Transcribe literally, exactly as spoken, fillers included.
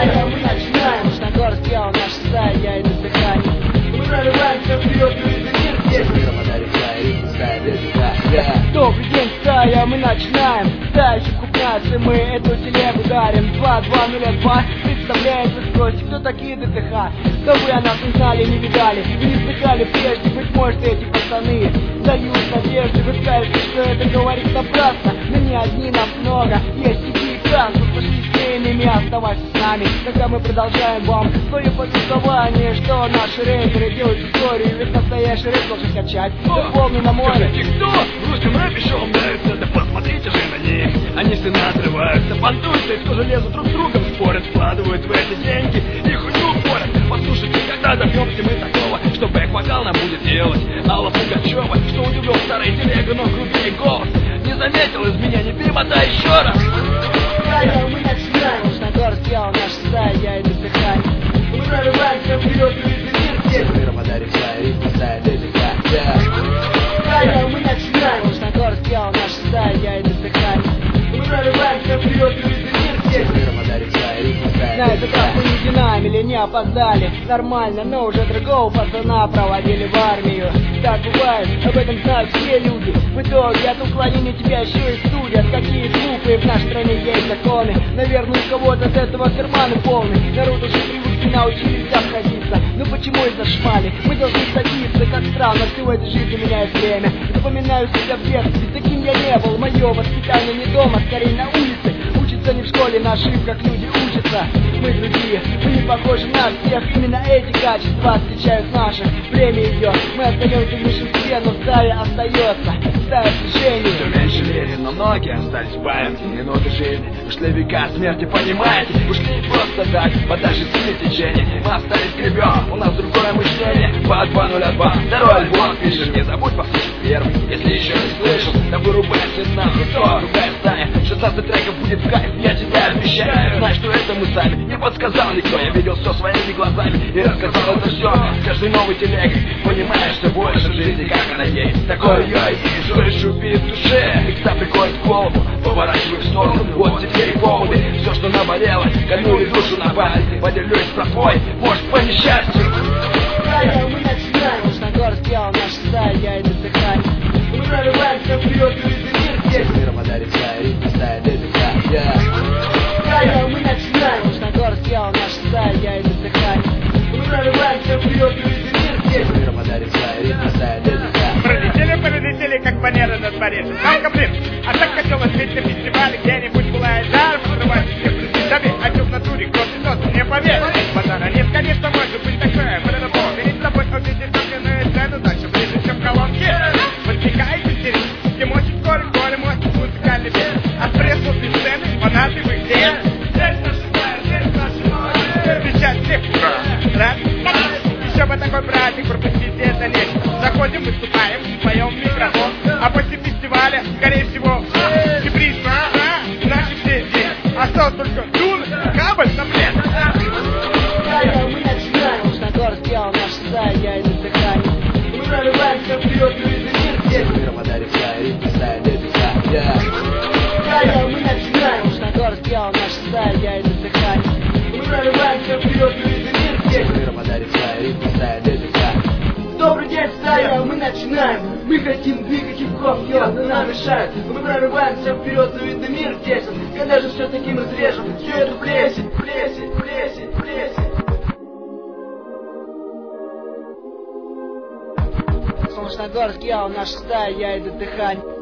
стая, мы начинаем. Солнечногорск, я наша стая, я иду дыхание. Мы прорываемся вперед, и весь мир здесь. Добрый день, стая, мы начинаем. Стая крупняши, мы эту телегу дарим. Два, два, нуля, два. Представляется, спросите, кто такие ДТХ? Да вы о нас не знали, не видали и не слыхали прежде. Быть может, эти пацаны дают надежды. Вы скажете, что это говорит напрасно. Но не одни, нас много. Есть сети и кран. Пошли с тенями, оставайтесь с нами. Когда мы продолжаем вам свое повествование, что наши рэперы делают историю. Ведь настоящий рэп должен качать. Полный на море. Скажите, кто в русском рэпе шоу нравится? Да посмотрите же на них. Они все надрываются, понтуются и тоже лезут друг с другом, спорят, вкладывают в эти деньги и хуйню порят. Послушайте, когда добьемся мы такого, что бэк-вокал нам будет делать Алла Пугачева, что удивил старая телега, но грубее голос. Не заметил изменений, перемотай еще раз. Стая, мы начинаем. Солнечногорск, я наша стая, я иду дыхание. Мы прорываемся вперед, и весь мир здесь. Мы подарим свои ритмы, стая, дыхание. Стая, мы начинаем. Солнечногорск, я наша стая, я иду дыхание. Мы прорываемся вперед, и весь мир здесь. Мы подарим свои ритмы, стая, на этот раз мы не динамили, не опоздали. Нормально, но уже другого пацана проводили в армию. Так бывает, об этом знают все люди. В итоге от уклонения тебя еще и судят. Какие глупые, в нашей стране есть законы. Наверное, у кого-то от этого карманы полны. Народ уже привычки научились обходиться. Ну почему из-за шмали? Мы должны садиться, как странно, всю эту жизнь меняет время. Запоминаю себя в детстве, таким я не был. Мое воспитание не дома, скорее на улице. Учатся не в школе, на ошибках люди учатся. Мы другие, мы не похожи на всех. Именно эти качества отличают наших. Время идет, мы остаемся в меньшинстве, но стая остается. Стая в движении. Все меньше верен, но многие остались в памяти. Минуты жизни, ушли века смерти, понимаете? Ушли просто так, по даже силе течения. Мы остались гребем, у нас другое мышление. По два нуля два, второй альбом пишем. Не забудь послушать первый, если еще не слышал. Да вырубайся нахуй, то другая стая. шестнадцать треков будет в кайф, я тебе обещаю. Знай, что это мы сами, не подсказал никто. Я видел все своими глазами и рассказал это все. С каждой новой телегой понимаешь, что больше жизни, как она есть. Такое я и вижу, лишь убит в душе. Мечта приходит в голову, поворачивай в сторону. Вот тебе и поводы, все, что наболело, кольнули душу на память. Поделюсь про твой, может, по несчастью. Стая, мы начинаем. Солнечногорск, я наша стая, я иду дыхание. Мы прорываемся вперед, и весь мир здесь. Мы подарим свои ритмы, стая, дыхание. Стая, мы начинаем. Солнечногорск, я наша стая, я иду дыхание. Мы прорываемся вперед, и весь мир здесь. Мы подарим свои ритмы, стая, дыхание. Пролетели, полетели, как Венера над Парижем. Только, блин, а так хотелось ведь на фестивале где-нибудь пылает жар, подрывать все представь, а чё в натуре, кровь нос, мне поверь. Базара нет, конечно, может быть такое, блин, перед тобой увидишь огненную сцену, дальше ближе, чем колонки. Возникает интерес, где мочит вскоре, вскоре мочит музыкальный бит. А пресс после сцены, фанаты вы где? Здесь наша стая, здесь наша. Встречать всех, раз, еще бы такой праздник, пропустите это нечто. Заходим, выступаем, поем в микрофон. А после фестиваля, скорее всего, сибриз, а, наши все здесь. Осталось только дул, кабель, таблет. Стая, мы начинаем. Солнечногорск, я наша стая, я иду дыхание. Мы прорываемся вперед, и весь мир здесь. Мы подарим свои ритмы, стая, дыхание. Стая, мы начинаем. Солнечногорск, я наша стая, я иду дыхание. Мы прорываемся вперед, и весь мир здесь. Мы подарим свои ритмы, стая, дыхание. Добрый день, стая, мы начинаем. Мы хотим двигать хип-хоп, йо, но нам мешают. Мы прорываемся вперед, но видно мир тесен. Когда же все-таки мы срежем всю эту плесень, плесень, плесень, плесень. Солнечногорск, я наша стая, я иду дыхание.